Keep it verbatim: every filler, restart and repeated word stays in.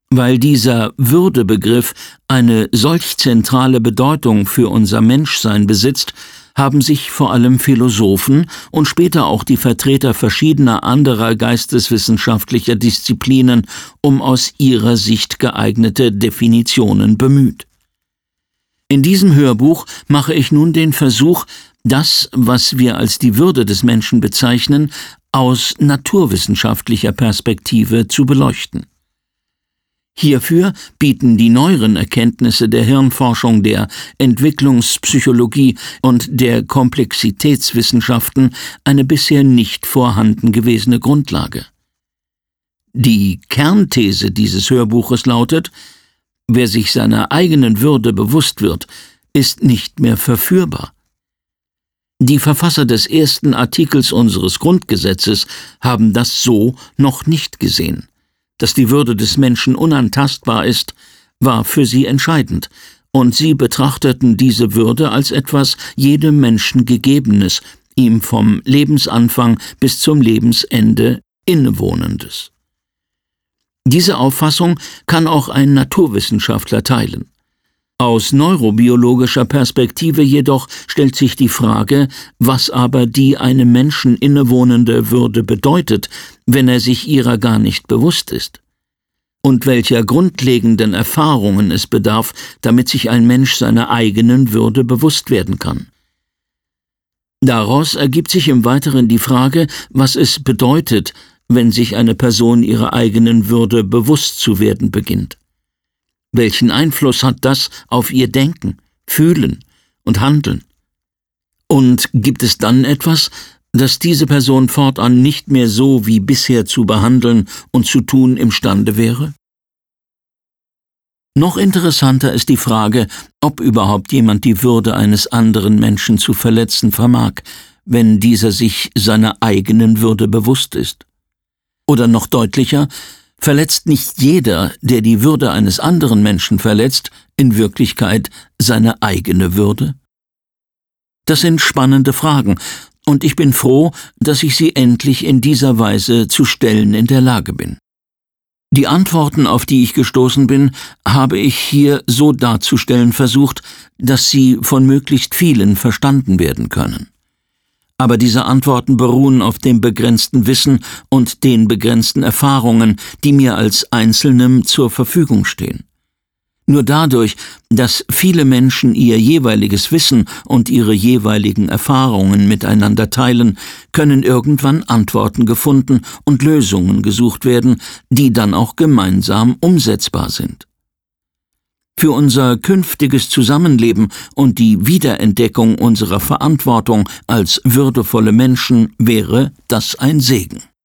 Weil dieser Würdebegriff eine solch zentrale Bedeutung für unser Menschsein besitzt, haben sich vor allem Philosophen und später auch die Vertreter verschiedener anderer geisteswissenschaftlicher Disziplinen um aus ihrer Sicht geeignete Definitionen bemüht. In diesem Hörbuch mache ich nun den Versuch, das, was wir als die Würde des Menschen bezeichnen, aus naturwissenschaftlicher Perspektive zu beleuchten. Hierfür bieten die neueren Erkenntnisse der Hirnforschung, der Entwicklungspsychologie und der Komplexitätswissenschaften eine bisher nicht vorhanden gewesene Grundlage. Die Kernthese dieses Hörbuches lautet: Wer sich seiner eigenen Würde bewusst wird, ist nicht mehr verführbar. Die Verfasser des ersten Artikels unseres Grundgesetzes haben das so noch nicht gesehen. Dass die Würde des Menschen unantastbar ist, war für sie entscheidend, und sie betrachteten diese Würde als etwas jedem Menschen Gegebenes, ihm vom Lebensanfang bis zum Lebensende Innewohnendes. Diese Auffassung kann auch ein Naturwissenschaftler teilen. Aus neurobiologischer Perspektive jedoch stellt sich die Frage, was aber die einem Menschen innewohnende Würde bedeutet, wenn er sich ihrer gar nicht bewusst ist. Und welcher grundlegenden Erfahrungen es bedarf, damit sich ein Mensch seiner eigenen Würde bewusst werden kann. Daraus ergibt sich im Weiteren die Frage, was es bedeutet, wenn sich eine Person ihrer eigenen Würde bewusst zu werden beginnt. Welchen Einfluss hat das auf ihr Denken, Fühlen und Handeln? Und gibt es dann etwas, das diese Person fortan nicht mehr so wie bisher zu behandeln und zu tun imstande wäre? Noch interessanter ist die Frage, ob überhaupt jemand die Würde eines anderen Menschen zu verletzen vermag, wenn dieser sich seiner eigenen Würde bewusst ist. Oder noch deutlicher: Verletzt nicht jeder, der die Würde eines anderen Menschen verletzt, in Wirklichkeit seine eigene Würde? Das sind spannende Fragen, und ich bin froh, dass ich sie endlich in dieser Weise zu stellen in der Lage bin. Die Antworten, auf die ich gestoßen bin, habe ich hier so darzustellen versucht, dass sie von möglichst vielen verstanden werden können. Aber diese Antworten beruhen auf dem begrenzten Wissen und den begrenzten Erfahrungen, die mir als Einzelnem zur Verfügung stehen. Nur dadurch, dass viele Menschen ihr jeweiliges Wissen und ihre jeweiligen Erfahrungen miteinander teilen, können irgendwann Antworten gefunden und Lösungen gesucht werden, die dann auch gemeinsam umsetzbar sind. Für unser künftiges Zusammenleben und die Wiederentdeckung unserer Verantwortung als würdevolle Menschen wäre das ein Segen.